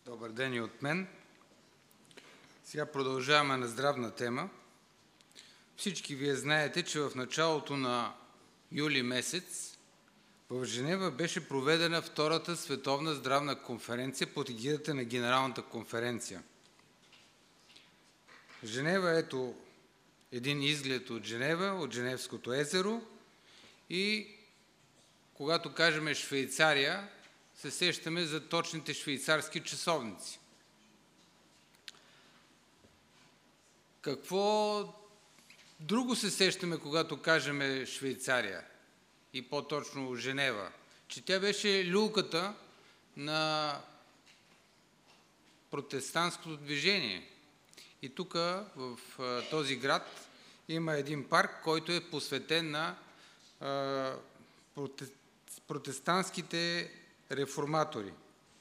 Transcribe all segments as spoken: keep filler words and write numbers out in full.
Добър ден и от мен. Сега продължаваме на здравна тема. Всички вие знаете, че в началото на юли месец в Женева беше проведена Втората световна здравна конференция под егидата на Генералната конференция. Женева, ето един изглед от Женева, от Женевското езеро, и когато кажем Швейцария, се сещаме за точните швейцарски часовници. Какво друго се сещаме, когато кажем Швейцария и по-точно Женева? Че тя беше люлката на протестантското движение. И тук, в този град, има един парк, който е посветен на протестантските реформатори.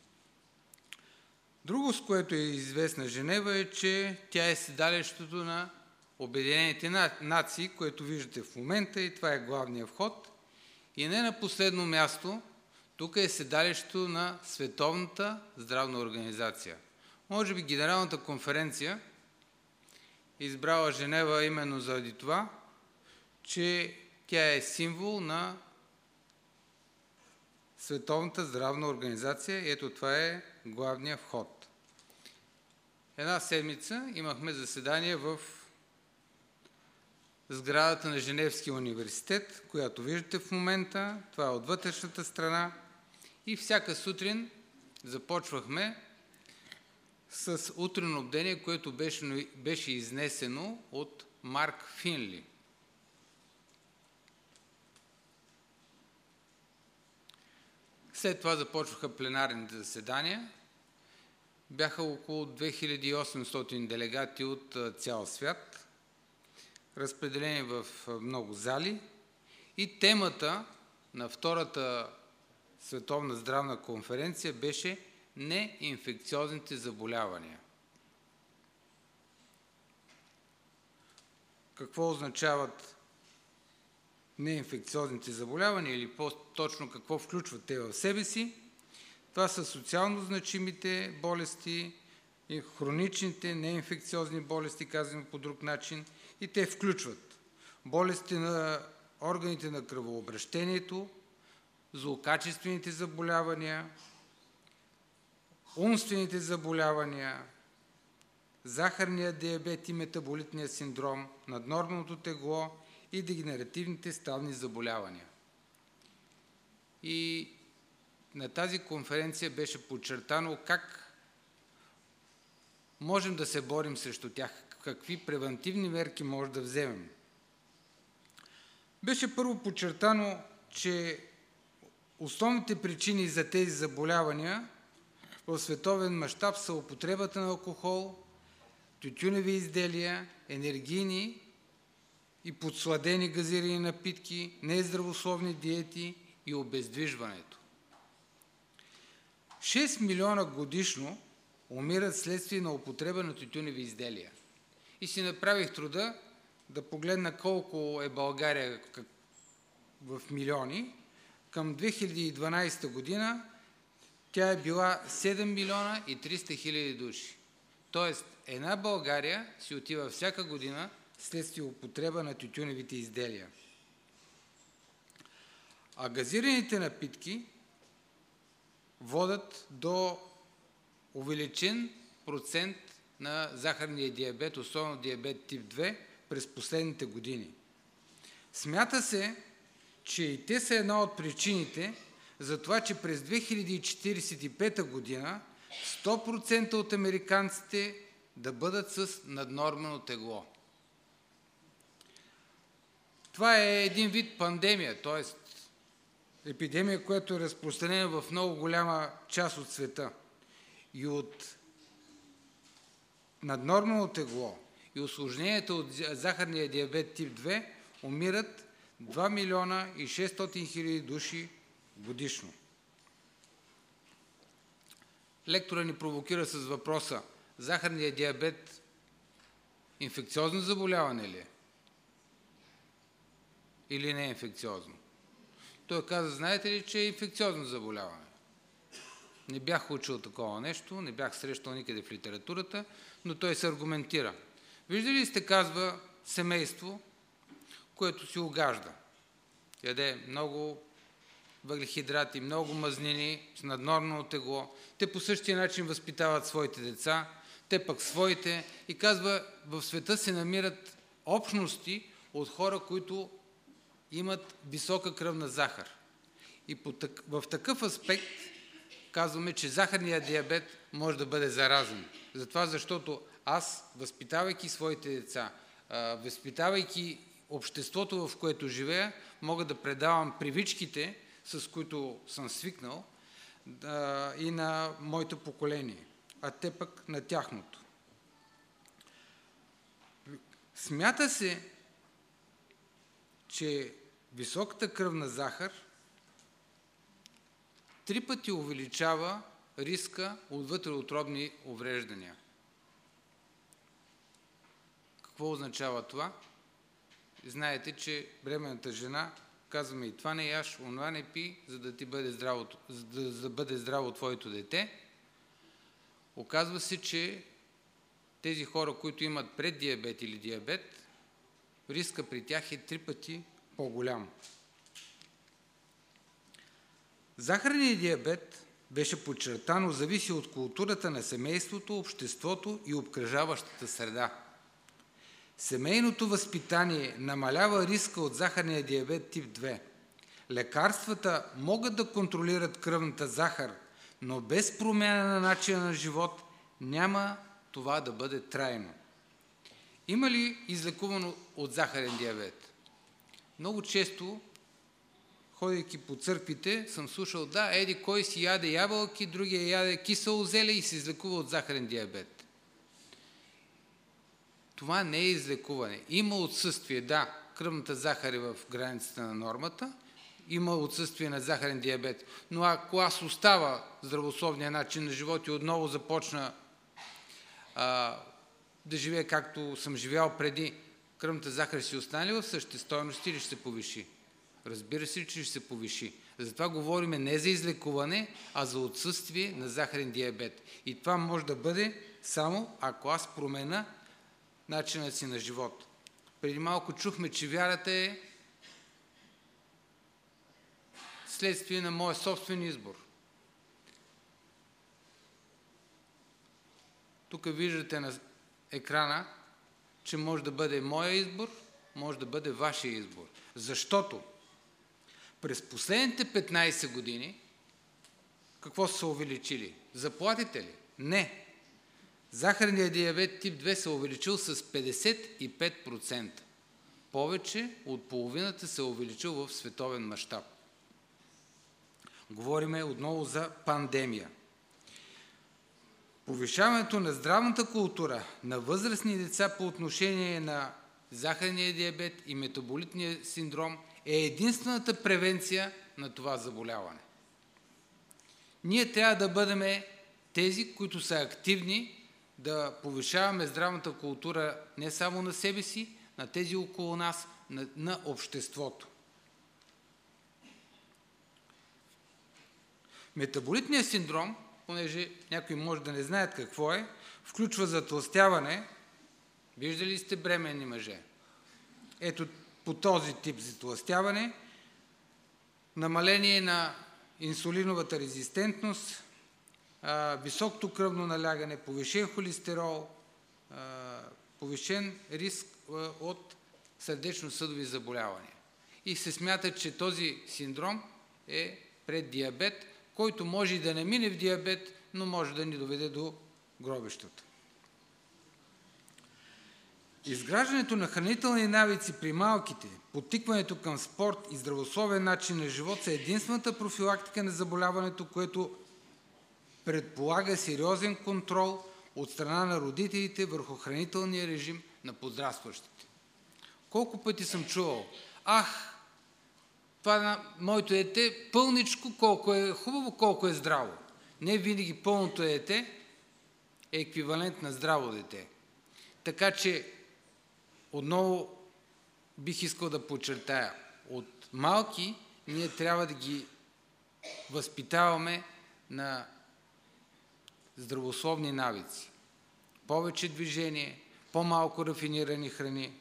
Друго, с което е известна Женева, е, че тя е седалището на Обединените нации, което виждате в момента, и това е главният вход. И не на последно място, тук е седалището на Световната здравна организация. Може би Генералната конференция е избрала Женева именно заради това, че тя е символ на Световната здравна организация, и ето това е главният вход. Една седмица имахме заседание в сградата на Женевския университет, която виждате в момента. Това е от вътрешната страна. И всяка сутрин започвахме с утренно бдение, което беше, беше изнесено от Марк Финли. След това започваха пленарните заседания. Бяха около две хиляди и осемстотин делегати от цял свят, разпределени в много зали. И темата на Втората световна здравна конференция беше неинфекциозните заболявания. Какво означават неинфекциозните заболявания, или по-точно какво включват те в себе си? Това са социално значимите болести и хроничните неинфекциозни болести, казваме по друг начин, и те включват болести на органите на кръвообращението, злокачествените заболявания, умствените заболявания, захарния диабет и метаболитния синдром, наднорменото тегло и дегенеративните ставни заболявания. И на тази конференция беше подчертано как можем да се борим срещу тях, какви превантивни мерки може да вземем. Беше първо подчертано, че основните причини за тези заболявания в световен мащаб са употребата на алкохол, тютюневи изделия, енергийни и подсладени газирани напитки, нездравословни диети и обездвижването. шест милиона годишно умират вследствие на употреба на тютюневи изделия. И си направих труда да погледна колко е България в милиони. Към две хиляди и дванадесета година тя е била седем милиона и триста хиляди души. Тоест, една България си отива всяка година вследствие употреба на тютюневите изделия. А газираните напитки водят до увеличен процент на захарния диабет, особено диабет тип две, през последните години. Смята се, че и те са една от причините за това, че през две хиляди четиридесет и пета година сто процента от американците да бъдат с наднормено тегло. Това е един вид пандемия, т.е. епидемия, която е разпространена в много голяма част от света. И от наднормено тегло и усложненията от захарния диабет тип две умират два милиона и шестстотин хиляди души годишно. Лектора ни провокира с въпроса: захарния диабет инфекциозно заболяване ли е? Или не е инфекциозно? Той каза: знаете ли, че е инфекциозно заболяване? Не бях учил такова нещо, не бях срещал никъде в литературата, но той се аргументира. Виждали ли сте, казва, семейство, което си угажда? Яде много въглехидрати, много мазнини, с наднормално тегло. Те по същия начин възпитават своите деца, те пък своите. И казва, в света се намират общности от хора, които имат висока кръвна захар. И в такъв аспект казваме, че захарният диабет може да бъде заразен. Затова, защото аз, възпитавайки своите деца, възпитавайки обществото, в което живея, мога да предавам привичките, с които съм свикнал, и на моето поколение, а те пък на тяхното. Смята се, че високата кръвна захар три пъти увеличава риска от вътреутробни увреждания. Какво означава това? Знаете, че бременната жена, казваме и това не яш, онова не пи, за да ти бъде здраво, за да, за да бъде здраво твоето дете. Оказва се, че тези хора, които имат преддиабет или диабет, риска при тях е три пъти по-голям. Захарният диабет, беше подчертано, зависи от културата на семейството, обществото и обкръжаващата среда. Семейното възпитание намалява риска от захарния диабет тип две. Лекарствата могат да контролират кръвната захар, но без промяна на начина на живот няма това да бъде трайно. Има ли излекувано от захарен диабет? Много често, ходейки по църквите, съм слушал, да, еди кой си яде ябълки, другия яде кисело зеле и се излекува от захарен диабет. Това не е излекуване. Има отсъствие, да, кръвната захар е в границата на нормата, има отсъствие на захарен диабет, но ако аз остава здравословния начин на живот и отново започна а, да живея както съм живял преди, кръвната захар си остане в същите стойности или ще се повиши? Разбира се, че ще се повиши. Затова говорим не за излекуване, а за отсъствие на захарен диабет. И това може да бъде само ако аз променя начинът си на живот. Преди малко чухме, че вярата е следствие на моя собствен избор. Тук виждате на екрана, че може да бъде моя избор, може да бъде вашия избор. Защото през последните петнайсет години какво са се увеличили? Заплатите ли? Не. Захарният диабет тип две се увеличил с петдесет и пет процента. Повече от половината се увеличил в световен мащаб. Говориме отново за пандемия. Повишаването на здравната култура на възрастни деца по отношение на захарния диабет и метаболитния синдром е единствената превенция на това заболяване. Ние трябва да бъдем тези, които са активни, да повишаваме здравната култура не само на себе си, на тези около нас, на, на обществото. Метаболитният синдром, понеже някои може да не знаят какво е, включва затлъстяване. Виждали сте бременни мъже? Ето по този тип затлъстяване, намаление на инсулиновата резистентност, високото кръвно налягане, повишен холестерол, повишен риск от сърдечно-съдови заболявания. И се смята, че този синдром е преддиабет, който може и да не мине в диабет, но може да ни доведе до гробищата. Изграждането на хранителни навици при малките, подтикването към спорт и здравословен начин на живот са единствената профилактика на заболяването, което предполага сериозен контрол от страна на родителите върху хранителния режим на подрастващите. Колко пъти съм чувал, ах, това на моето дете пълничко, колко е хубаво, колко е здраво. Не винаги пълното дете е еквивалент на здраво дете. Така че отново бих искал да подчертая, от малки ние трябва да ги възпитаваме на здравословни навици. Повече движение, по-малко рафинирани храни.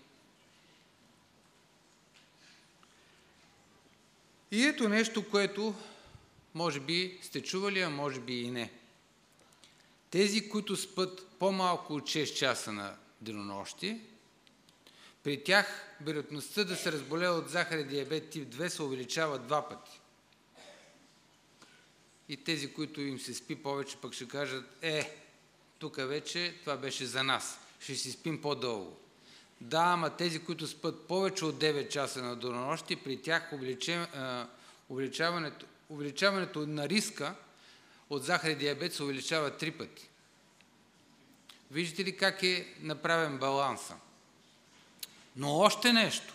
И ето нещо, което може би сте чували, а може би и не. Тези, които спят по-малко от шест часа на денонощие, при тях вероятността да се разболее от захарен диабет тип две се увеличава два пъти. И тези, които им се спи повече, пък ще кажат, е, тук вече това беше за нас, ще си спим по-дълго. Да, ама тези, които спят повече от девет часа на денонощие, при тях увеличаването, увеличаването на риска от захарен диабет се увеличава три пъти. Виждате ли как е направен баланса? Но още нещо.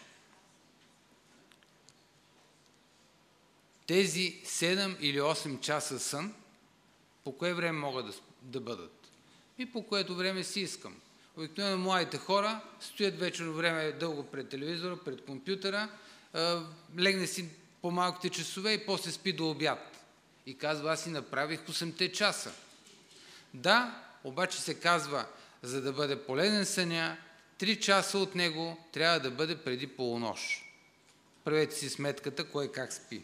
Тези седем или осем часа сън, по кое време могат да, да бъдат? И по което време си искам. Обикновено младите хора стоят вечерно време дълго пред телевизора, пред компютъра, легне си по малките часове и после спи до обяд. И казва, аз си направих осемте часа. Да, обаче се казва, за да бъде полезен съня, три часа от него трябва да бъде преди полунощ. Правете си сметката, кой как спи.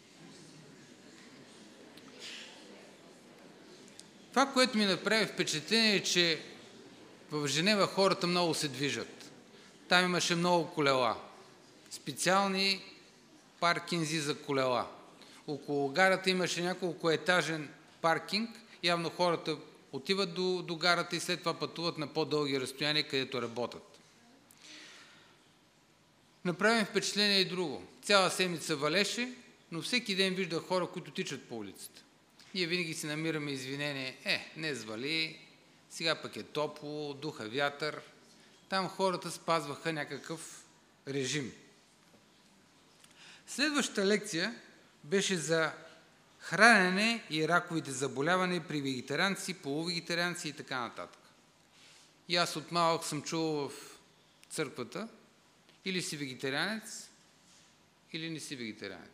Това, което ми направи впечатление е, че в Женева хората много се движат. Там имаше много колела. Специални паркинзи за колела. Около гарата имаше няколко етажен паркинг. Явно хората отиват до, до гарата и след това пътуват на по-дълги разстояния, където работят. Направим впечатление и друго. Цяла седмица валеше, но всеки ден вижда хора, които тичат по улицата. Ние винаги си намираме извинение. Е, не звали, сега пък е топло, духа вятър. Там хората спазваха някакъв режим. Следващата лекция беше за хранене и раковите заболявания при вегетарианци, полувегетарианци и така нататък. И аз от малък съм чувал в църквата, или си вегетарианец, или не си вегетарианец.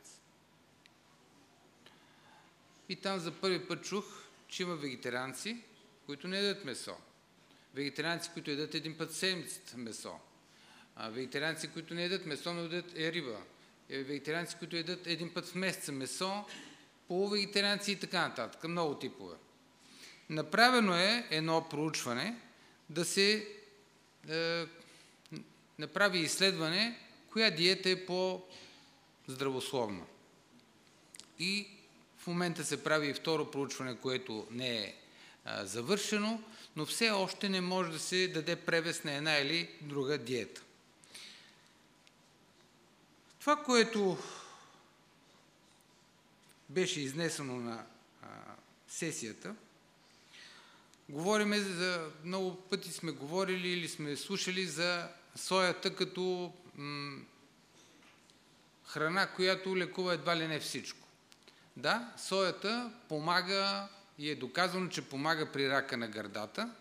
И там за първи път чух, че има вегетарианци, които не ядат месо. Вегетарианци, които ядат един път в седмицата месо. А вегетарианци, които не ядат месо, но ядат е риба. Вегетарианци, които ядат един път в месеца месо, полувегетарианци и така нататък. Много типове. Направено е едно проучване да се е, направи изследване, коя диета е по-здравословна. И в момента се прави и второ проучване, което не е а, завършено, но все още не може да се даде превес на една или друга диета. Това, което беше изнесено на а, сесията, говориме за, много пъти сме говорили или сме слушали за соята като м, храна, която лекува едва ли не всичко. Да, соята помага и е доказано, че помага при рака на гърдата,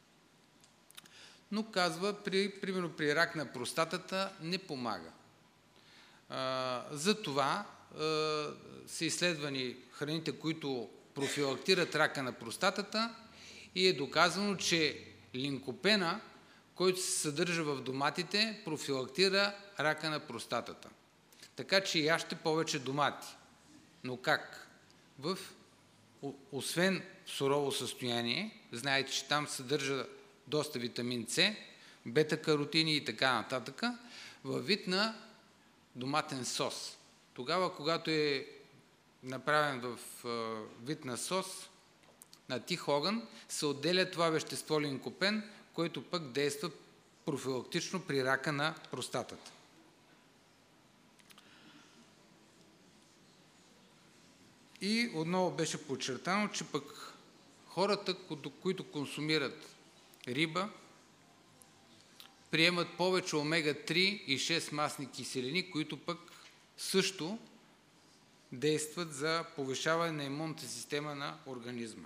но казва, при, примерно при рак на простатата не помага. А, затова а, са изследвани храните, които профилактират рака на простатата и е доказано, че линкопена, който се съдържа в доматите, профилактира рака на простатата. Така че яжте повече домати. Но как? В, освен в сурово състояние, знаете, че там съдържа доста витамин С, бета-каротини и така нататък, във вид на доматен сос. Тогава, когато е направен в вид на сос, на тих огън, се отделя това вещество линкопен, който пък действа профилактично при рака на простатата. И отново беше подчертано, че пък хората, които консумират риба, приемат повече омега три и шест масни киселини, които пък също действат за повишаване на имунната система на организма.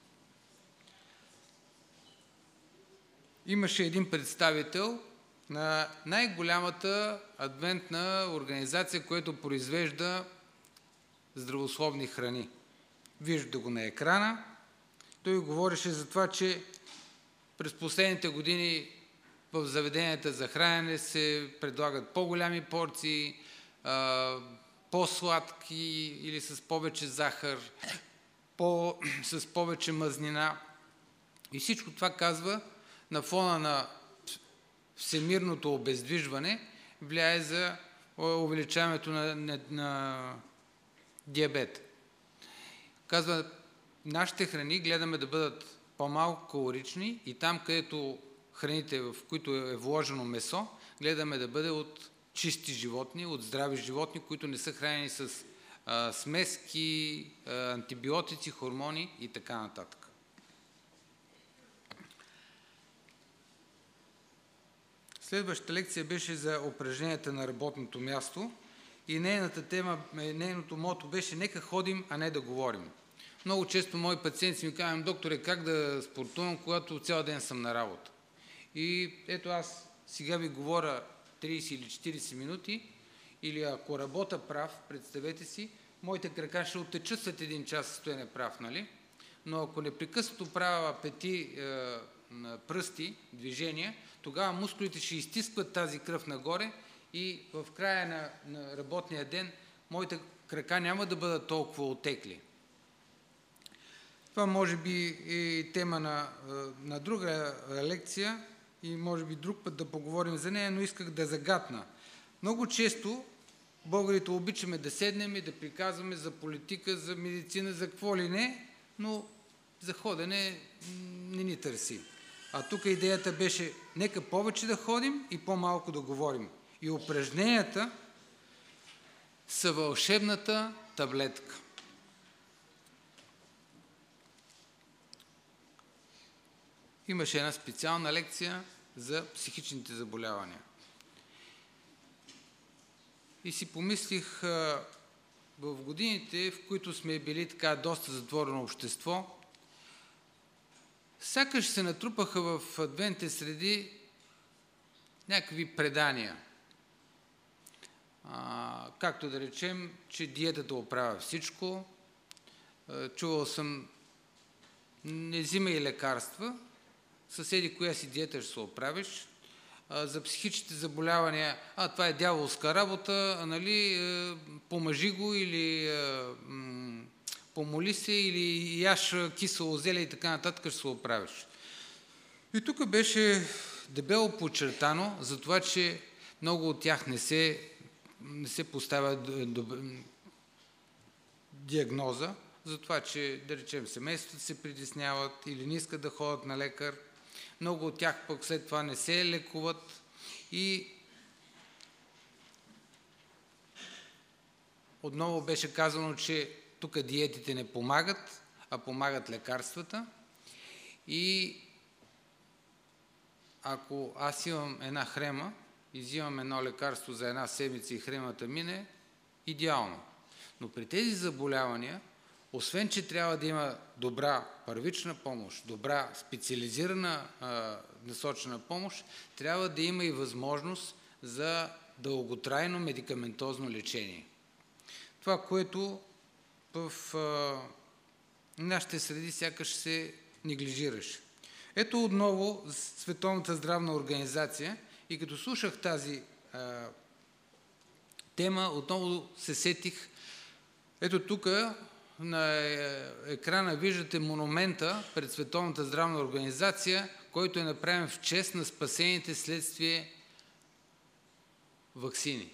Имаше един представител на най-голямата адвентна организация, която произвежда здравословни храни. Виждате го на екрана. Той говореше за това, че през последните години в заведенията за хранене се предлагат по-голями порции, по-сладки или с повече захар, по, с повече мазнина. И всичко това, казва, на фона на всемирното обездвижване влияе за увеличаването на, на, на диабет. Казва, нашите храни гледаме да бъдат по-малко калорични и там, където храните, в които е вложено месо, гледаме да бъде от чисти животни, от здрави животни, които не са хранени с а, смески, а, антибиотици, хормони и така нататък. Следващата лекция беше за упражненията на работното място и нейната тема, нейното мото беше: нека ходим, а не да говорим. Много често мои пациенти ми казват: докторе, как да спортувам, когато цял ден съм на работа? И ето аз сега ви говоря трийсет или четирийсет минути, или ако работя прав, представете си, моите крака ще оттечат след един час стоене прав, нали? Но ако непрекъснато правя пети е, пръсти, движения, тогава мускулите ще изтискват тази кръв нагоре и в края на, на работния ден моите крака няма да бъдат толкова отекли. Това може би е тема на, на друга лекция и може би друг път да поговорим за нея, но исках да загатна. Много често българите обичаме да седнем и да приказваме за политика, за медицина, за какво ли не, но за ходене не ни търси. А тук идеята беше: нека повече да ходим и по-малко да говорим. И упражненията са вълшебната таблетка. Имаше една специална лекция за психичните заболявания. И си помислих, в годините, в които сме били така доста затворено общество, сякаш се натрупаха в адвентните среди някакви предания. А, както да речем, че диетата оправя всичко. А, чувал съм: не взимай лекарства, съседи, коя си диета ще се оправиш. А, за психичните заболявания: а, това е дяволска работа, а, нали, а, помажи го или а, м- помоли се, или яш кисело зеле и така нататък, ще се оправиш. И тук беше дебело подчертано за това, че много от тях не се, не се поставя диагноза, за това, че, да речем, семействата се притесняват или не искат да ходят на лекар. Много от тях пък след това не се лекуват и отново беше казано, че тук диетите не помагат, а помагат лекарствата. И ако аз имам една хрема и взимам едно лекарство за една седмица и хремата мине, идеално. Но при тези заболявания, освен че трябва да има добра първична помощ, добра специализирана а, насочена помощ, трябва да има и възможност за дълготрайно медикаментозно лечение. Това, което в а, нашите среди сякаш се неглижираше. Ето отново Световната здравна организация, и като слушах тази а, тема, отново се сетих. Ето тук на екрана виждате монумента пред Световната здравна организация, който е направен в чест на спасените следствие ваксини.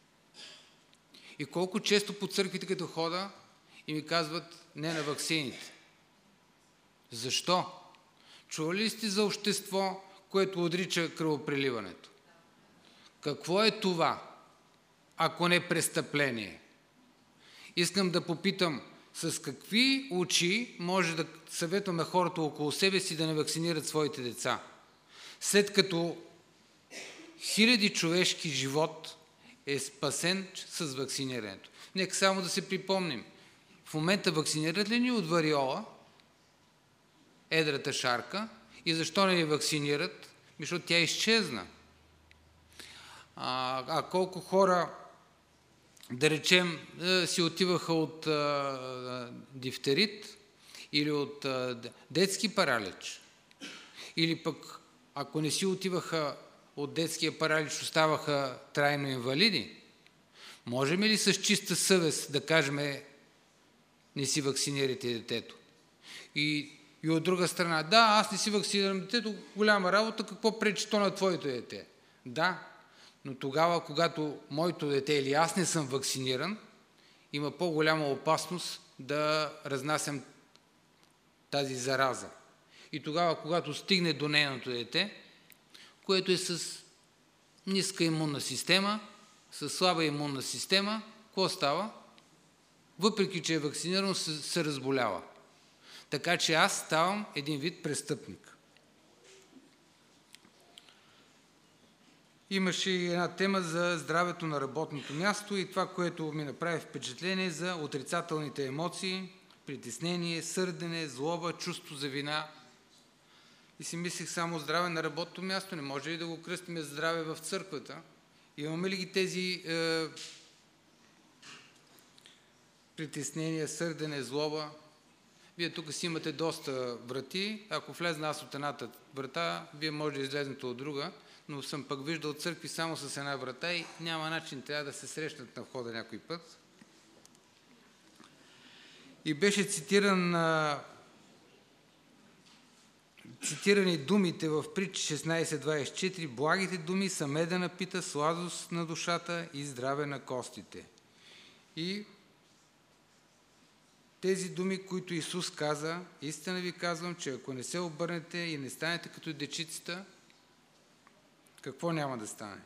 И колко често по църквите като хода и ми казват: не на ваксините. Защо? Чували ли сте за общество, което отрича кръвопреливането? Какво е това, ако не престъпление? Искам да попитам: с какви очи може да съветваме хората около себе си да не вакцинират своите деца, след като хиляди човешки живот е спасен с вакцинирането? Нека само да се припомним. В момента вакцинират ли ни от вариола, едрата шарка, и защо не ни вакцинират? Защото тя изчезна. А, а колко хора, да речем, си отиваха от а, дифтерит или от а, детски паралич, или пък ако не си отиваха от детския паралич, оставаха трайно инвалиди, можем ли с чиста съвест да кажем не си вакцинирайте детето? И, и от друга страна, да, аз не си вакцинирам детето, голяма работа, какво пречи то на твоето дете? Да, но тогава, когато моето дете или аз не съм вакциниран, има по-голяма опасност да разнасям тази зараза. И тогава, когато стигне до нейното дете, което е с ниска имунна система, с слаба имунна система, какво става? Въпреки че е вакцинирано, се, се разболява. Така че аз ставам един вид престъпник. Имаше и една тема за здравето на работното място и това, което ми направи впечатление за отрицателните емоции, притеснение, сърдене, злоба, чувство за вина. И си мислех само здраве на работното място. Не може ли да го кръстим здраве в църквата? Имаме ли ги тези е, притеснения, сърдене, злоба? Вие тук си имате доста врати. Ако влезна аз от едната врата, вие може да излезнете от друга, но съм пък виждал църкви само с една врата и няма начин, трябва да се срещнат на входа някой път. И беше цитиран, а, цитирани думите в Притчи шестнайсет двайсет и четири: благите думи са меда напита, сладост на душата и здраве на костите. И тези думи, които Исус каза, истина ви казвам, че ако не се обърнете и не станете като дечицата, какво няма да стане?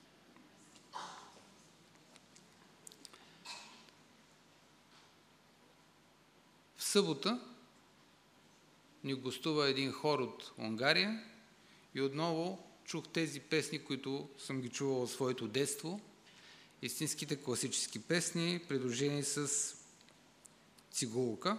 В събота ни гостува един хор от Унгария и отново чух тези песни, които съм ги чувал от своето детство. Истинските класически песни, придружени с цигулка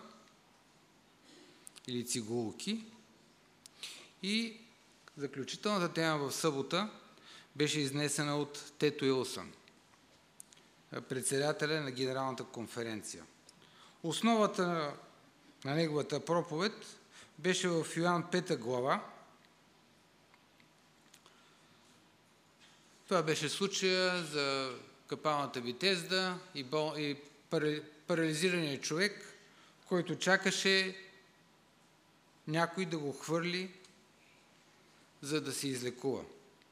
или цигулки. И заключителната тема в събота беше изнесена от Тето Илсън, председателя на Генералната конференция. Основата на неговата проповед беше в Йоан пета глава. Това беше случая за капалната Витезда и, бол... и парализирания човек, който чакаше някой да го хвърли, за да се излекува.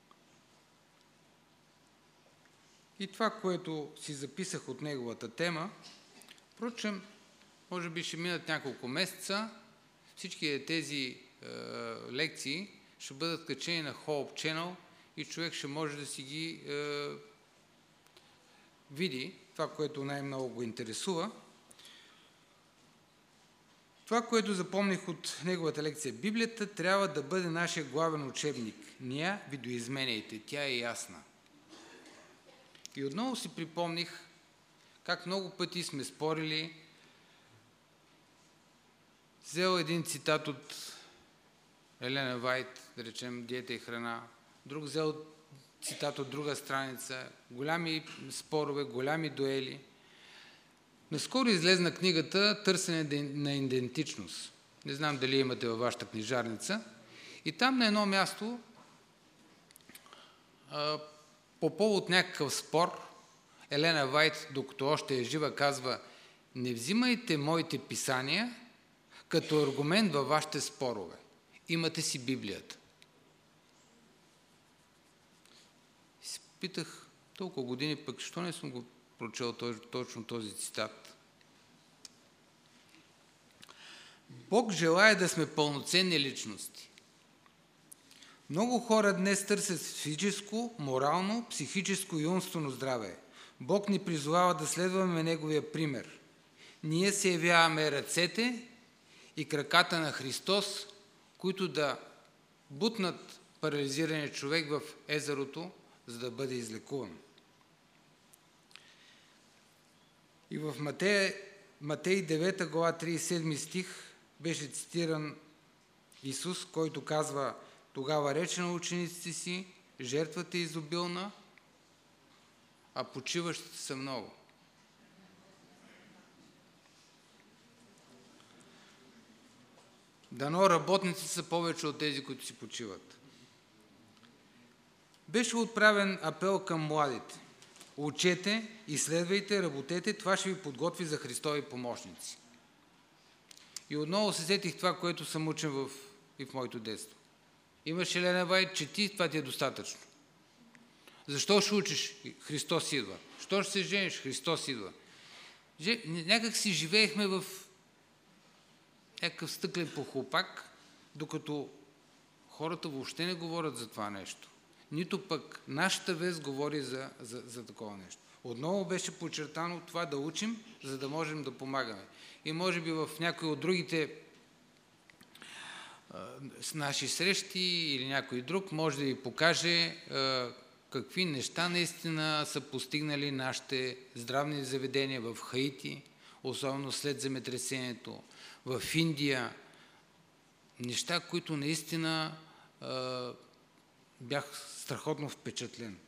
И това, което си записах от неговата тема, впрочем, може би ще минат няколко месеца, всички тези е, лекции ще бъдат качени на Hope Channel и човек ще може да си ги е, види, това, което най-много го интересува. Това, което запомних от неговата лекция: Библията трябва да бъде нашия главен учебник. Не я видоизменяйте, тя е ясна. И отново си припомних как много пъти сме спорили. Взел един цитат от Елена Вайт, да речем диета и храна, друг взел цитат от друга страница, голями спорове, голями дуели. Наскоро излезна книгата "Търсене на идентичност". Не знам дали имате във вашата книжарница. И там на едно място, по повод някакъв спор, Елена Вайт, докато още е жива, казва: не взимайте моите писания като аргумент във вашите спорове. Имате си Библията. И се питах толкова години, пък що не съм го прочел точно този цитат. Бог желае да сме пълноценни личности. Много хора днес търсят физическо, морално, психическо и умствено здраве. Бог ни призовава да следваме Неговия пример. Ние се явяваме ръцете и краката на Христос, които да бутнат парализирания човек в езерото, за да бъде излекуван. И в Матей, Матей девета глава тридесет и седми стих беше цитиран Исус, който казва: тогава рече на учениците си: жертвата е изобилна, а почиващите са много. Дано работници са повече от тези, които си почиват. Беше отправен апел към младите. Учете, изследвайте, работете, това ще ви подготви за Христови помощници. И отново се сетих това, което съм учен в, и в моето детство. Имаш Елена Вай, чети, това ти е достатъчно. Защо ще учиш? Христос идва. Защо ще се жениш? Христос идва. Някак си живеехме в някакъв стъклен похлопак, докато хората въобще не говорят за това нещо. Нито пък нашата вест говори за, за, за такова нещо. Отново беше подчертано това да учим, за да можем да помагаме. И може би в някои от другите а, наши срещи или някой друг може да ви покаже а, какви неща наистина са постигнали нашите здравни заведения в Хаити, особено след земетресението, в Индия. Неща, които наистина а, бях страхотно впечатлен.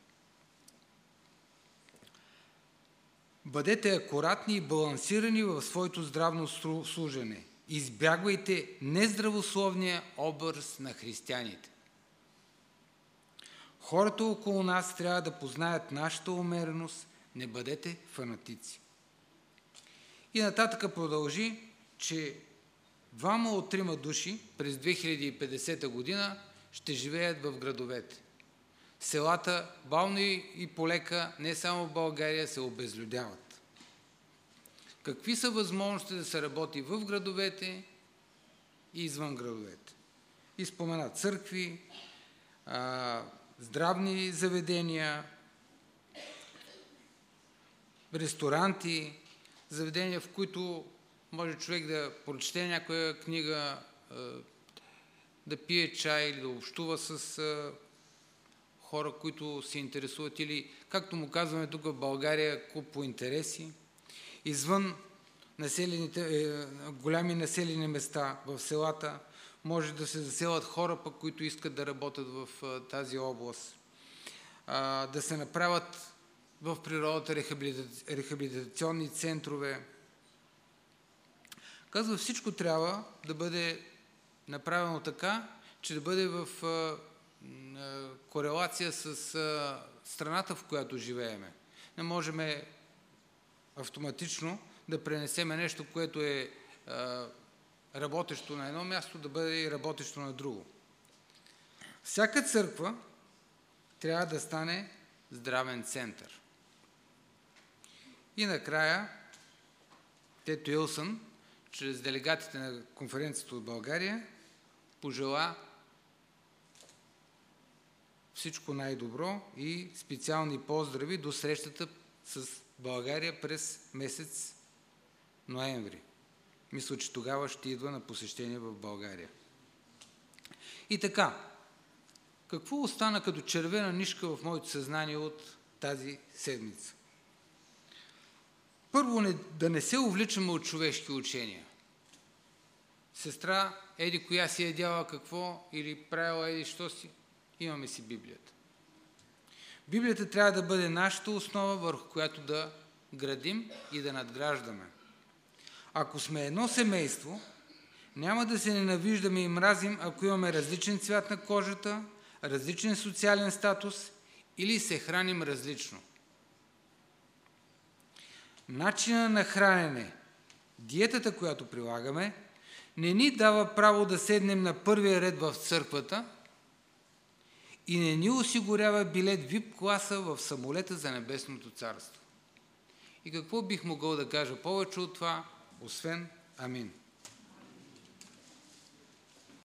Бъдете акуратни и балансирани в своето здравно служене. Избягвайте нездравословния образ на християните. Хората около нас трябва да познаят нашата умереност, не бъдете фанатици. И нататък продължи, че двама от трима души през две хиляди и петдесета година ще живеят в градовете. Селата бавно и полека, не само в България, се обезлюдяват. Какви са възможности да се работи в градовете и извън градовете? И спомена църкви, а, здравни заведения, ресторанти, заведения, в които може човек да прочете някоя книга, да пие чай или да общува с хора, които се интересуват, или, както му казваме тук в България, клуб по интереси. Извън населените, голями населени места в селата може да се заселят хора, пък, които искат да работят в тази област. Да се направят в природата рехабилитационни центрове. Казва, всичко трябва да бъде направено така, че да бъде в корелация с страната, в която живееме. Не можем автоматично да пренесем нещо, което е работещо на едно място, да бъде и работещо на друго. Всяка църква трябва да стане здравен център. И накрая Тето Илсън, чрез делегатите на конференцията от България, пожела всичко най-добро и специални поздрави до срещата с България през месец ноември. Мисля, че тогава ще идва на посещение в България. И така, какво остана като червена нишка в моето съзнание от тази седмица? Първо, не, да не се увличаме от човешки учения. Сестра, еди коя си е дяла какво или правила еди що си, имаме си Библията. Библията трябва да бъде нашата основа, върху която да градим и да надграждаме. Ако сме едно семейство, няма да се ненавиждаме и мразим, ако имаме различен цвят на кожата, различен социален статус или се храним различно. Начина на хранене, диетата, която прилагаме, не ни дава право да седнем на първия ред в църквата и не ни осигурява билет ви ай пи класа в самолета за Небесното царство. И какво бих могъл да кажа повече от това, освен амин.